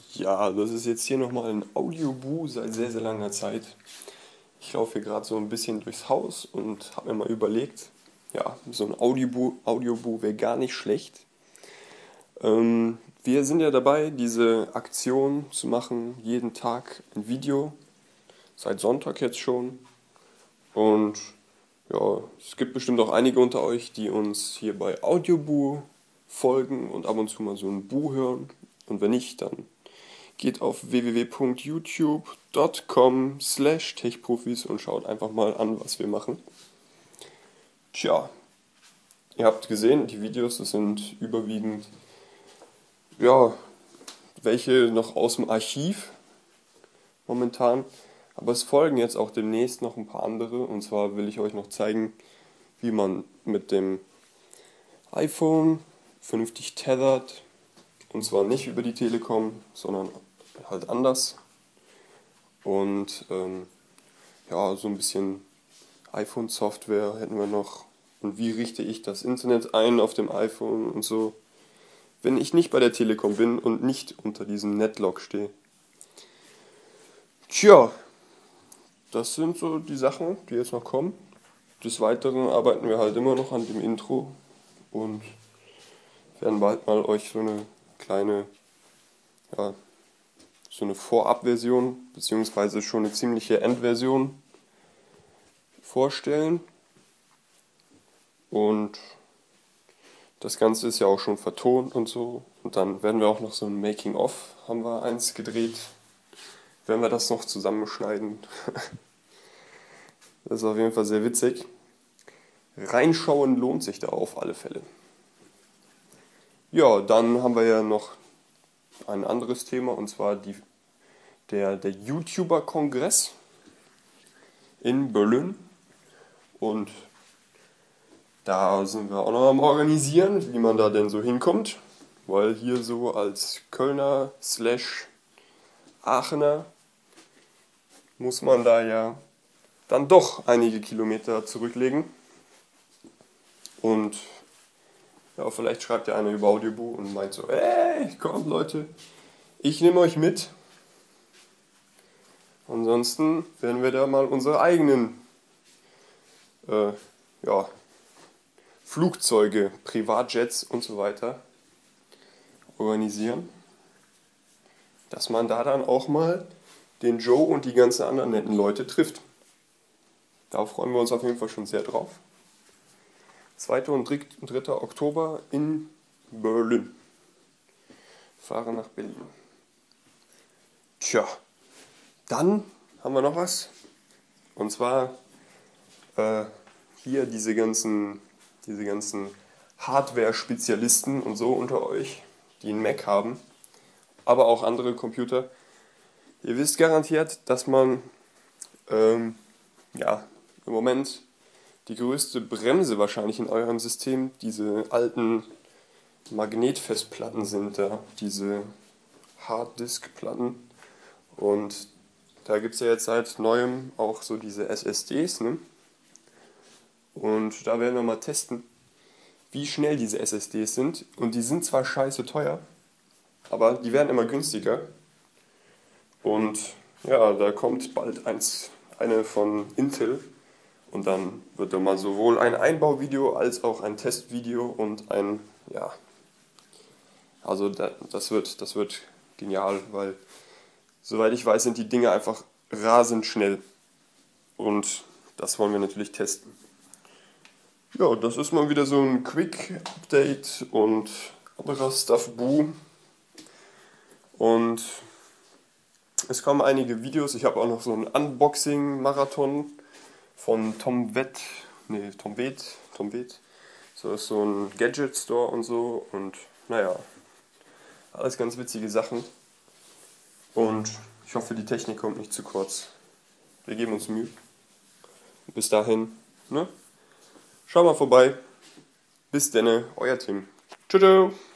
Ja, das ist jetzt hier nochmal ein Audioboo seit sehr, sehr langer Zeit. Ich laufe hier gerade so ein bisschen durchs Haus und habe mir mal überlegt, ja, so ein Audioboo wäre gar nicht schlecht. Wir sind ja dabei, diese Aktion zu machen, jeden Tag ein Video, seit Sonntag jetzt schon. Und ja, es gibt bestimmt auch einige unter euch, die uns hier bei Audioboo folgen und ab und zu mal so ein Bu hören. Und wenn nicht, dann geht auf www.youtube.com/techprofis und schaut einfach mal an, was wir machen. Tja, ihr habt gesehen, die Videos, das sind überwiegend, ja, welche noch aus dem Archiv momentan. Aber es folgen jetzt auch demnächst noch ein paar andere. Und zwar will ich euch noch zeigen, wie man mit dem iPhone vernünftig tethert. Und zwar nicht über die Telekom, sondern halt anders. Und ja, so ein bisschen iPhone-Software hätten wir noch. Und wie richte ich das Internet ein auf dem iPhone und so, wenn ich nicht bei der Telekom bin und nicht unter diesem Netlock stehe. Tja, das sind so die Sachen, die jetzt noch kommen. Des Weiteren arbeiten wir halt immer noch an dem Intro und werden bald mal euch so eine kleine, ja, so eine Vorabversion, beziehungsweise schon eine ziemliche Endversion vorstellen. Und das Ganze ist ja auch schon vertont und so. Und dann werden wir auch noch so ein Making-of, haben wir eins gedreht. Werden wir das noch zusammenschneiden. Das ist auf jeden Fall sehr witzig. Reinschauen lohnt sich da auf alle Fälle. Ja, dann haben wir ja noch ein anderes Thema, und zwar der YouTuber-Kongress in Berlin. Und da sind wir auch noch am Organisieren, wie man da denn so hinkommt. Weil hier so als Kölner/Aachener muss man da ja dann doch einige Kilometer zurücklegen. Und ja, vielleicht schreibt ja einer über Audioboo und meint so, ey, kommt Leute, ich nehme euch mit. Ansonsten werden wir da mal unsere eigenen ja, Flugzeuge, Privatjets und so weiter organisieren. Dass man da dann auch mal den Joe und die ganzen anderen netten Leute trifft. Da freuen wir uns auf jeden Fall schon sehr drauf. 2. und 3. Oktober in Berlin. Fahre nach Berlin. Tja, dann haben wir noch was. Und zwar hier diese ganzen Hardware-Spezialisten und so unter euch, die einen Mac haben, aber auch andere Computer. Ihr wisst garantiert, dass man ja, im Moment die größte Bremse wahrscheinlich in eurem System diese alten Magnetfestplatten sind da, diese Harddisk-Platten. Und da gibt es ja jetzt seit neuem auch so diese SSDs, ne? Und da werden wir mal testen, wie schnell diese SSDs sind. Und die sind zwar scheiße teuer, aber die werden immer günstiger. Und ja, da kommt bald eine von Intel. Und dann wird da mal sowohl ein Einbauvideo als auch ein Testvideo und ja, also das wird genial, weil soweit ich weiß, sind die Dinge einfach rasend schnell. Und das wollen wir natürlich testen. Ja, das ist mal wieder so ein Quick-Update und anderer Stuff-Boo. Und es kommen einige Videos. Ich habe auch noch so einen Unboxing-Marathon von Tom Wett. Tom Wett. So ist so ein Gadget-Store und so. Und naja, alles ganz witzige Sachen. Und ich hoffe, die Technik kommt nicht zu kurz. Wir geben uns Mühe. Bis dahin, ne? Schau mal vorbei. Bis denne, euer Tim. Tschüss.